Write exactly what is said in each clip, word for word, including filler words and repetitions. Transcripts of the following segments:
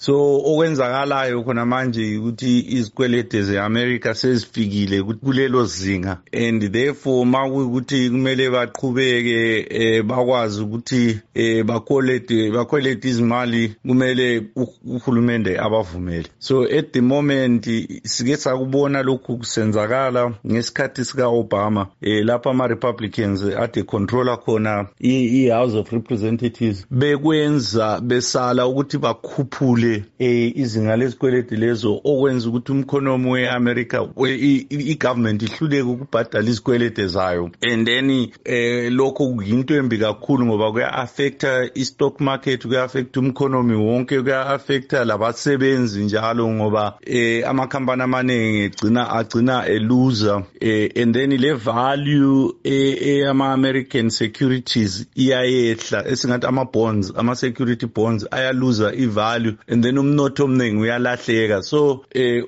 So okwenzakalayo khona manje ukuthi izikwelede ze-America sezifikile kulelo zinga, and therefore makuyukuthi kumele baqhubeke eh, bakwazi ukuthi eh, bakolede bakolede izimali, kumele uhulumende abavumele. So at the moment sike sakubona lokhu kusenzakala ngesikhathi sika Obama eh, lapha ama Republicans ade controller khona i-House of Representatives bekwenza besala ukuthi bakhuphule eh, izinga lesikwelede lezo, okwenza ukuthi umkhonomi we-America i-government ihluleke ukubhadala izikwelede zayo, and then eh, lokho kuyinto embi kakhulu ngoba kuya-affecta i-stock market, kuya-affecta umkhonomi wonke, kuya-affecta labasebenzi njalo ngoba eh, amakhampani amaningi egcina agcina eluza eh, and then le value eh, ama-American securities iyayehla, esingathi ama-bonds, ama-security bonds ayaluza i-value, and then umnotho omningi uyalahleka. So eh,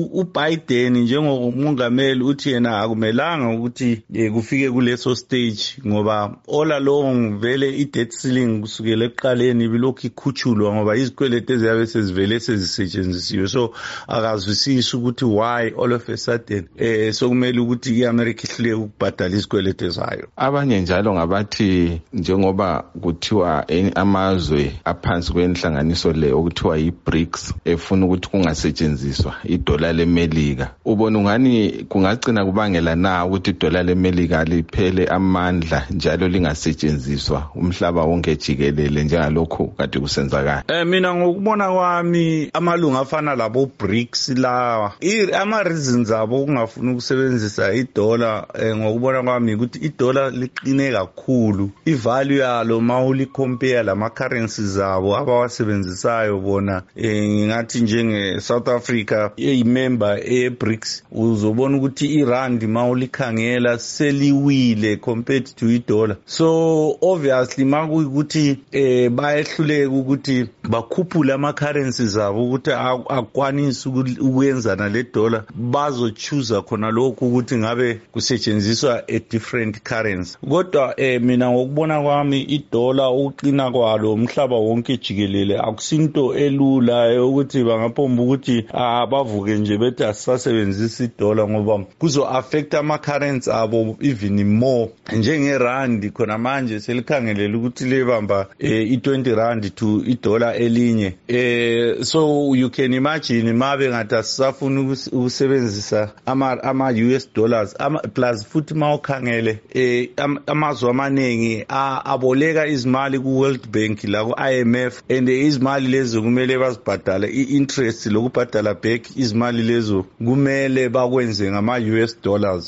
uBiden njengomongameli uthi yena akumelanga ukuthi eh, kufike kuleso stage ngoba all along vele i-debt ceiling kusukela ekuqaleni bilokhu ikhutshulwa ngoba izikwelete ziyabe sezivele sezisetshenzisiwe. So akazwisisi ukuthi why all of a sudden eh sokumele ukuthi i-America ihluleke ukubhadala izikwelete zayo. Abanye njalo ngabathi njengoba kuthiwa amazwe aphansi kwenhlanganiso le okuthiwa yi-BRICS efuna ukuthi kungasetshenziswa idola leMelika, ubona ungani kungagcina kubangela na ukuthi idola leMelika liphele amandla njalo lingasetshenziswa umhlaba wonke jikelele njengalokho kade kusenzakala? Eh mina ngokubona kwami amalunga afana labo BRICS lawa ama reasons abo kungafuna ukusebenzisa idola eh, ngokubona kwami ukuthi idola liqine kakhulu, ivalue yalo mawuli compare lama currencies zabo abawasebenzisayo bona eh, ngathi njenge South Africa eyimember e-BRICS uzobona ukuthi irand mawulikhangela seliwile compared to idola. So obviously makuyukuthi eh bayehluleka ukuthi bakhuphula ama currencies zabo ukuthi akwanisi ukuyenzana le dollar, bazochoose khona lokho ukuthi ngabe kusetshenziswa a different currency. Kodwa eh mina ngokubona kwami idola uqina kwalo umhlaba wonke jikelele akusinto elula ukuthi bangaphomba ukuthi abavuke nje bethi asasebenzisa idola ngoba kuzo affect ama currency abo even more. Njengerandi khona manje selikhangelela ukuthi lebamba eh, i-twenty rand to idola elinye eh, so you can imagine mabe ngathi asafuna ukusebenzisa ama ama U S dollars ama plus futhi mawukhangele eh, am, amazwe amaningi aboleka izimali ku World Bank la ku I M F, and izimali lezo kumele bazibhadala i-interest lokubhadala back izimali lezo kumele bakwenze ngama U S dollars.